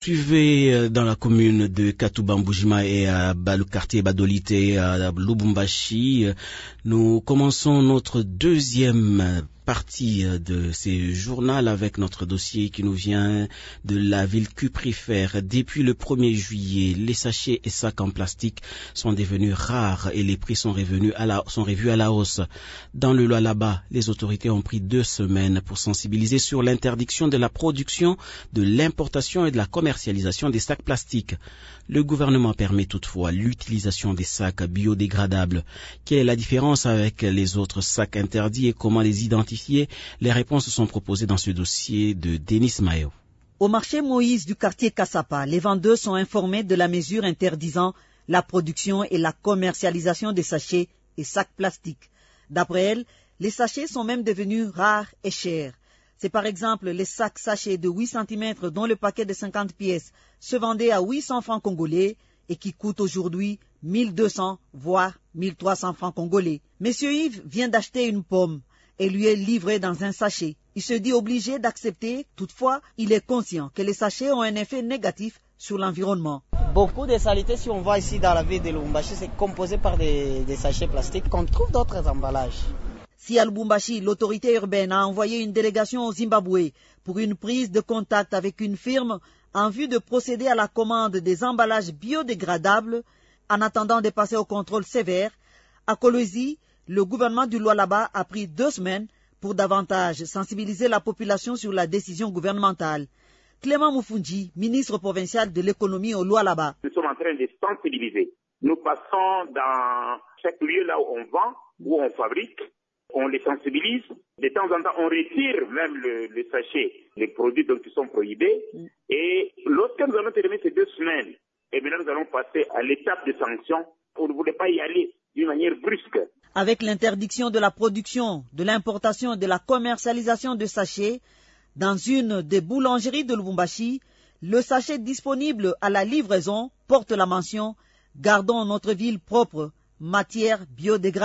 poursuivez dans la commune de Katouba-Mboujima et le quartier Badolité à Lubumbashi. Nous commençons notre deuxième partie de ce journal avec notre dossier qui nous vient de la ville cuprifère. Depuis le 1er juillet, les sachets et sacs en plastique sont devenus rares et les prix sont revus à la hausse. Dans le Lualaba, les autorités ont pris 2 semaines pour sensibiliser sur l'interdiction de la production, de l'importation et de la commercialisation des sacs plastiques. Le gouvernement permet toutefois l'utilisation des sacs biodégradables. Quelle est la différence avec les autres sacs interdits et comment les identifier? Les réponses sont proposées dans ce dossier de Denis Mayo. Au marché Moïse du quartier Kassapa, les vendeurs sont informés de la mesure interdisant la production et la commercialisation des sachets et sacs plastiques. D'après elle, les sachets sont même devenus rares et chers. C'est par exemple les sacs sachets de 8 cm dont le paquet de 50 pièces se vendait à 800 francs congolais et qui coûtent aujourd'hui 1200 voire 1300 francs congolais. Monsieur Yves vient d'acheter une pomme et lui est livrée dans un sachet. Il se dit obligé d'accepter, toutefois, il est conscient que les sachets ont un effet négatif sur l'environnement. Beaucoup de saletés, si on voit ici dans la ville de Lubumbashi, c'est composé par des sachets plastiques qu'on trouve d'autres emballages. Si à Lubumbashi, l'autorité urbaine a envoyé une délégation au Zimbabwe pour une prise de contact avec une firme en vue de procéder à la commande des emballages biodégradables, en attendant de passer au contrôle sévère, à Kolwezi, le gouvernement du Lualaba a pris 2 semaines pour davantage sensibiliser la population sur la décision gouvernementale. Clément Moufoundji, ministre provincial de l'économie au Lualaba. Nous sommes en train de sensibiliser. Nous passons dans chaque lieu là où on vend, où on fabrique. On les sensibilise. De temps en temps, on retire même le sachet, les produits donc, qui sont prohibés. Et lorsque nous allons terminer ces 2 semaines, et maintenant nous allons passer à l'étape de sanction. On ne voulait pas y aller d'une manière brusque. Avec l'interdiction de la production, de l'importation et de la commercialisation de sachets, dans une des boulangeries de Lubumbashi, le sachet disponible à la livraison porte la mention « Gardons notre ville propre, matière biodégradable ».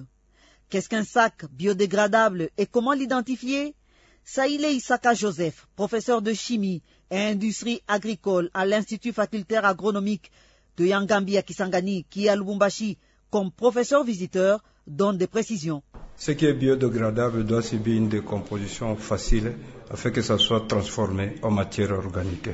Qu'est-ce qu'un sac biodégradable et comment l'identifier? Saïle Isaka Joseph, professeur de chimie et industrie agricole à l'Institut facultaire agronomique de Yangambi à Kisangani, qui est à Lubumbashi, comme professeur visiteur, donne des précisions. Ce qui est biodégradable doit subir une décomposition facile afin que ça soit transformé en matière organique.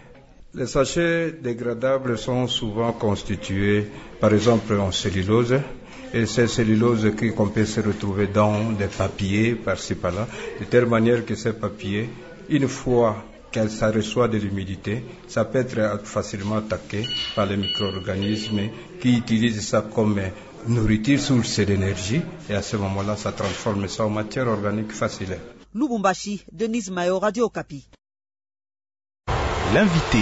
Les sachets dégradables sont souvent constitués, par exemple, en cellulose. Et ces celluloses qu'on peut se retrouver dans des papiers par-ci par-là, de telle manière que ces papiers, une fois que ça reçoit de l'humidité, ça peut être facilement attaqué par les micro-organismes qui utilisent ça comme nourriture, source d'énergie, et à ce moment-là, ça transforme ça en matière organique facile. Lubumbashi, Denis Mayo, Radio Okapi. L'invité.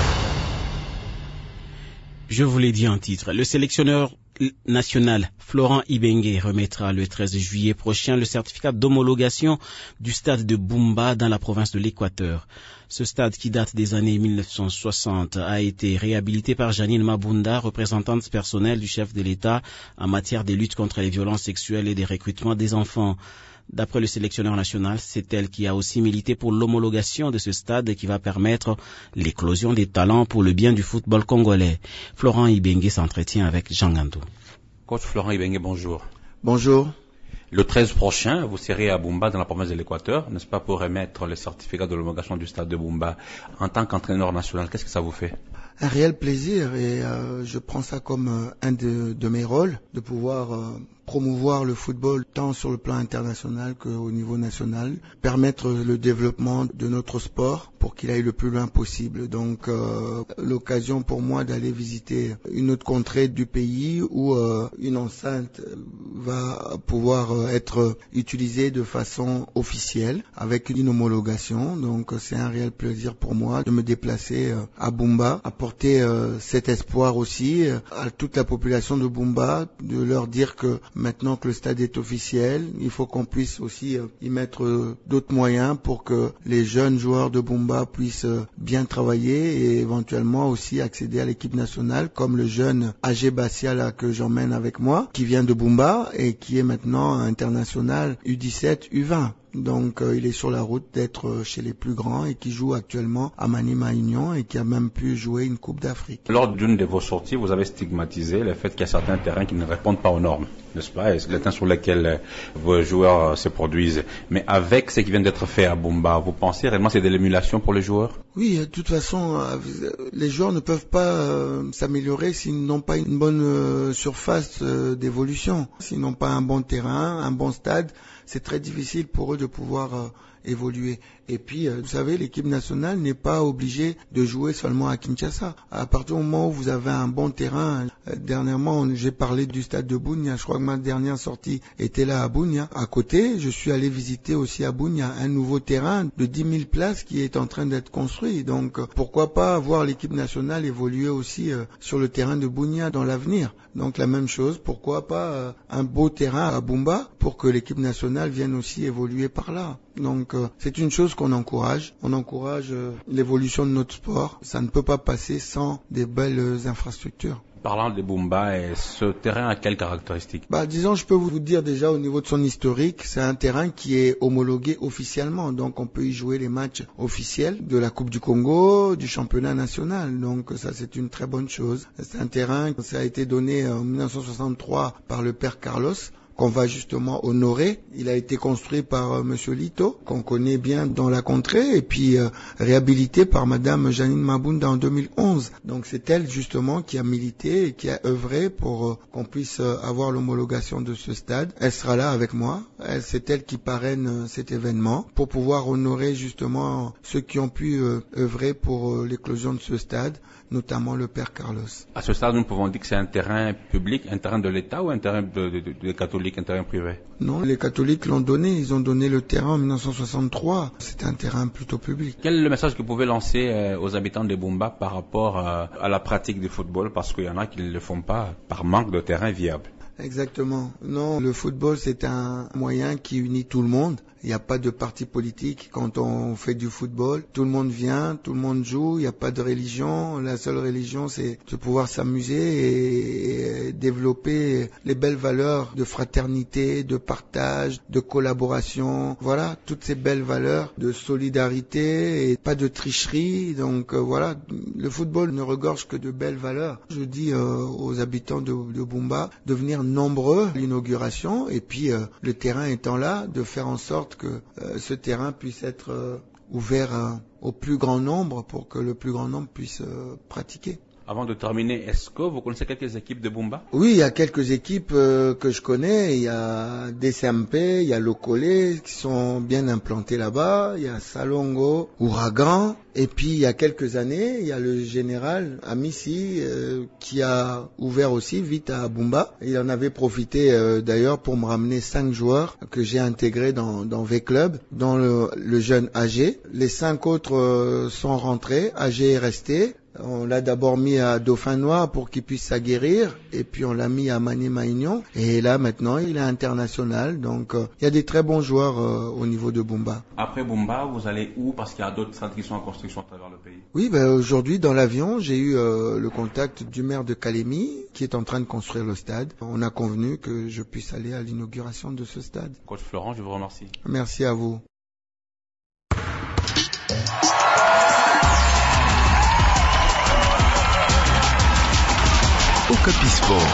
Je vous l'ai dit en titre, le sélectionneur national Florent Ibenge remettra le 13 juillet prochain le certificat d'homologation du stade de Bumba dans la province de l'Équateur. Ce stade qui date des années 1960 a été réhabilité par Janine Mabunda, représentante personnelle du chef de l'État en matière de lutte contre les violences sexuelles et des recrutements des enfants. D'après le sélectionneur national, c'est elle qui a aussi milité pour l'homologation de ce stade qui va permettre l'éclosion des talents pour le bien du football congolais. Florent Ibenge s'entretient avec Jean Gandou. Coach Florent Ibenge, bonjour. Bonjour. Le 13 prochain, vous serez à Bumba, dans la province de l'Équateur, n'est-ce pas, pour remettre le certificat de l'homologation du stade de Bumba. En tant qu'entraîneur national, qu'est-ce que ça vous fait? Un réel plaisir et je prends ça comme un de mes rôles, de pouvoir promouvoir le football tant sur le plan international qu'au niveau national, permettre le développement de notre sport pour qu'il aille le plus loin possible. Donc l'occasion pour moi d'aller visiter une autre contrée du pays où une enceinte va pouvoir être utilisée de façon officielle avec une homologation. Donc c'est un réel plaisir pour moi de me déplacer à Bumba, apporter cet espoir aussi à toute la population de Bumba, de leur dire que maintenant que le stade est officiel, il faut qu'on puisse aussi y mettre d'autres moyens pour que les jeunes joueurs de Bumba puissent bien travailler et éventuellement aussi accéder à l'équipe nationale, comme le jeune Agé Bassiala que j'emmène avec moi, qui vient de Bumba et qui est maintenant international U17, U20. Donc il est sur la route d'être chez les plus grands et qui joue actuellement à Maniema Union et qui a même pu jouer une Coupe d'Afrique. Lors d'une de vos sorties, vous avez stigmatisé le fait qu'il y a certains terrains qui ne répondent pas aux normes, n'est-ce pas? Et les terrains sur lesquels vos joueurs se produisent. Mais avec ce qui vient d'être fait à Bumba, vous pensez réellement que c'est de l'émulation pour les joueurs? Oui, de toute façon, les joueurs ne peuvent pas s'améliorer s'ils n'ont pas une bonne surface d'évolution. S'ils n'ont pas un bon terrain, un bon stade, c'est très difficile pour eux de pouvoir évoluer. Et puis, vous savez, l'équipe nationale n'est pas obligée de jouer seulement à Kinshasa. À partir du moment où vous avez un bon terrain, dernièrement, j'ai parlé du stade de Bunia. Je crois que ma dernière sortie était là à Bunia. À côté, je suis allé visiter aussi à Bunia un nouveau terrain de 10 000 places qui est en train d'être construit. Donc, pourquoi pas voir l'équipe nationale évoluer aussi sur le terrain de Bunia dans l'avenir. Donc, la même chose, pourquoi pas un beau terrain à Bumba pour que l'équipe nationale vienne aussi évoluer par là. Donc, c'est une chose qu'on encourage. On encourage l'évolution de notre sport. Ça ne peut pas passer sans des belles infrastructures. Parlant de Bumba, ce terrain a quelles caractéristiques? Disons, je peux vous dire déjà au niveau de son historique, c'est un terrain qui est homologué officiellement. Donc, on peut y jouer les matchs officiels de la Coupe du Congo, du championnat national. Donc, ça, c'est une très bonne chose. C'est un terrain, ça a été donné en 1963 par le père Carlos, qu'on va justement honorer. Il a été construit par Monsieur Lito, qu'on connaît bien dans la contrée, et puis réhabilité par Madame Janine Mabunda en 2011. Donc c'est elle justement qui a milité et qui a œuvré pour qu'on puisse avoir l'homologation de ce stade. Elle sera là avec moi. C'est elle qui parraine cet événement pour pouvoir honorer justement ceux qui ont pu œuvrer pour l'éclosion de ce stade, notamment le père Carlos. À ce stade, nous pouvons dire que c'est un terrain public, un terrain de l'État ou un terrain de catholique, un terrain privé? Non, les catholiques l'ont donné. Ils ont donné le terrain en 1963. C'est un terrain plutôt public. Quel est le message que vous pouvez lancer aux habitants de Bumba par rapport à la pratique du football? Parce qu'il y en a qui ne le font pas par manque de terrain viable. Exactement. Non, le football, c'est un moyen qui unit tout le monde. Il n'y a pas de parti politique quand on fait du football. Tout le monde vient, tout le monde joue. Il n'y a pas de religion. La seule religion, c'est de pouvoir s'amuser et développer les belles valeurs de fraternité, de partage, de collaboration. Voilà, toutes ces belles valeurs de solidarité et pas de tricherie. Donc voilà, le football ne regorge que de belles valeurs. Je dis aux habitants de Bumba de venir nombreux à l'inauguration et puis le terrain étant là, de faire en sorte que ce terrain puisse être ouvert au plus grand nombre pour que le plus grand nombre puisse pratiquer. Avant de terminer, est-ce que vous connaissez quelques équipes de Bumba? Oui, il y a quelques équipes que je connais. Il y a DCMP, il y a Lokole qui sont bien implantés là-bas. Il y a Salongo, Ouragan. Et puis, il y a quelques années, il y a le général Amissi qui a ouvert aussi vite à Bumba. Il en avait profité d'ailleurs pour me ramener 5 joueurs que j'ai intégrés dans V-Club, dont le jeune AG. Les 5 autres sont rentrés. AG est resté. On l'a d'abord mis à Dauphin Noir pour qu'il puisse s'aguerrir, et puis on l'a mis à Maniema Union, et là maintenant il est international, donc il y a des très bons joueurs au niveau de Bumba. Après Bumba, vous allez où? Parce qu'il y a d'autres stades qui sont en construction à travers le pays. Oui, aujourd'hui dans l'avion, j'ai eu le contact du maire de Kalemi qui est en train de construire le stade. On a convenu que je puisse aller à l'inauguration de ce stade. Coach Florent, je vous remercie. Merci à vous. Okapi Sport.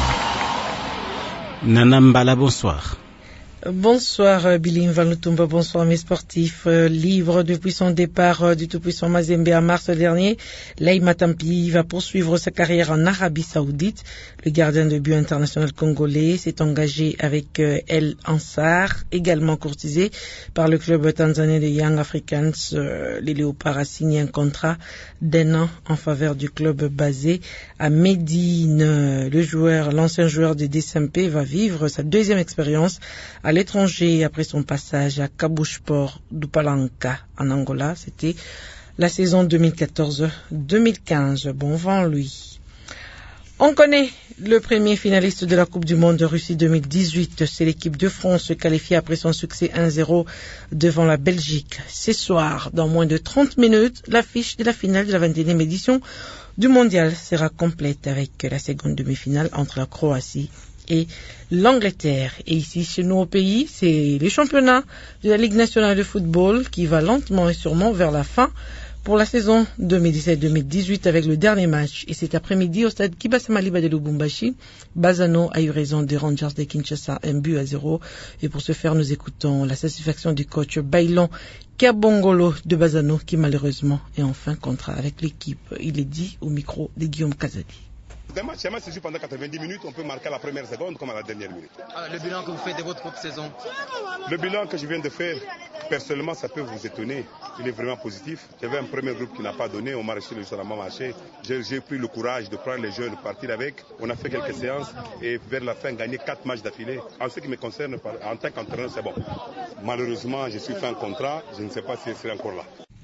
Nana Mbala, bonsoir. Bonsoir Billy Mvalutumba, bonsoir mes sportifs. Libre depuis son départ du tout-puissant Mazembe en mars dernier, Lei Matampi va poursuivre sa carrière en Arabie Saoudite. Le gardien de but international congolais s'est engagé avec El Ansar, également courtisé par le club tanzanien de Young Africans. Les Léopards a signé un contrat d'1 an en faveur du club basé à Médine. L'ancien joueur de DCMP va vivre sa deuxième expérience à l'étranger après son passage à Kabusport d'Upalanca en Angola. C'était la saison 2014-2015. Bon vent lui. On connaît le premier finaliste de la Coupe du Monde de Russie 2018. C'est l'équipe de France qualifiée après son succès 1-0 devant la Belgique. Ce soir, dans moins de 30 minutes, l'affiche de la finale de la 21e édition du Mondial sera complète avec la seconde demi-finale entre la Croatie et l'Angleterre. Et ici, chez nous au pays, c'est les championnats de la Ligue nationale de football qui va lentement et sûrement vers la fin pour la saison 2017-2018 avec le dernier match. Et cet après-midi, au stade Kibasa Maliba de Lubumbashi, Bazano a eu raison des Rangers de Kinshasa, 1-0. Et pour ce faire, nous écoutons la satisfaction du coach Bailon Kabongolo de Bazano, qui malheureusement est en fin contrat avec l'équipe. Il est dit au micro de Guillaume Kazadi. Un match se joue pendant 90 minutes, on peut marquer à la première seconde comme à la dernière minute. Alors, le bilan que vous faites de votre propre saison? Le bilan que je viens de faire, personnellement, ça peut vous étonner. Il est vraiment positif. J'avais un premier groupe qui n'a pas donné, on m'a reçu le jour à ma marché. J'ai pris le courage de prendre les jeux, de partir avec. On a fait quelques séances et vers la fin, gagné 4 matchs d'affilée. En ce qui me concerne, en tant qu'entraîneur, c'est bon. Malheureusement, je suis fait un contrat, je ne sais pas si je serai encore là.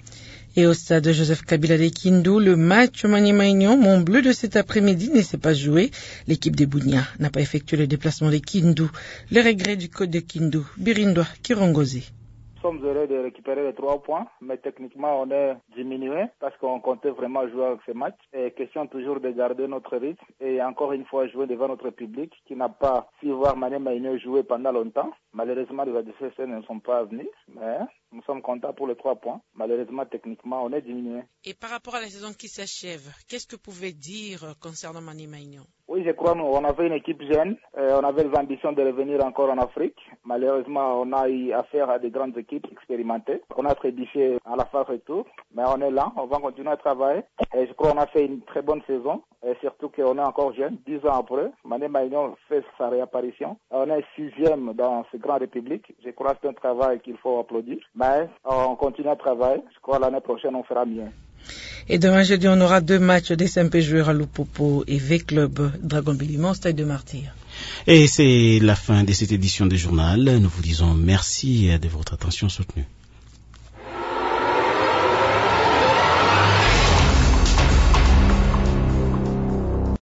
Et au stade Joseph Kabila de Kindu, le match Maniema-Union, Mont Bleu de cet après-midi ne s'est pas joué. L'équipe des Bounia n'a pas effectué le déplacement de Kindu. Le regret du code de Kindu, Birindwa Kirongozi. Nous sommes heureux de récupérer les 3 points, mais techniquement on est diminué parce qu'on comptait vraiment jouer avec ce match. Et question toujours de garder notre rythme et encore une fois jouer devant notre public qui n'a pas su voir Maniema-Union jouer pendant longtemps. Malheureusement les adversaires ne sont pas venus, mais nous sommes contents pour les 3 points. Malheureusement techniquement on est diminué. Et par rapport à la saison qui s'achève, qu'est-ce que vous pouvez dire concernant Maniema-Union? Oui, je crois on avait une équipe jeune, on avait les ambitions de revenir encore en Afrique. Malheureusement, on a eu affaire à des grandes équipes expérimentées. On a trébuché à la phase retour, mais on est là, on va continuer à travailler. Et je crois qu'on a fait une très bonne saison, et surtout qu'on est encore jeune, 10 ans après. Maniema-Union fait sa réapparition. On est 6e dans ce grand république. Je crois que c'est un travail qu'il faut applaudir. Mais on continue à travailler. Je crois que l'année prochaine, on fera mieux. Et demain jeudi, on aura 2 matchs des SMP joueurs à Lupopo et V-Club Dragon Bilimon, Stade de Martyr. Et c'est la fin de cette édition du journal. Nous vous disons merci de votre attention soutenue.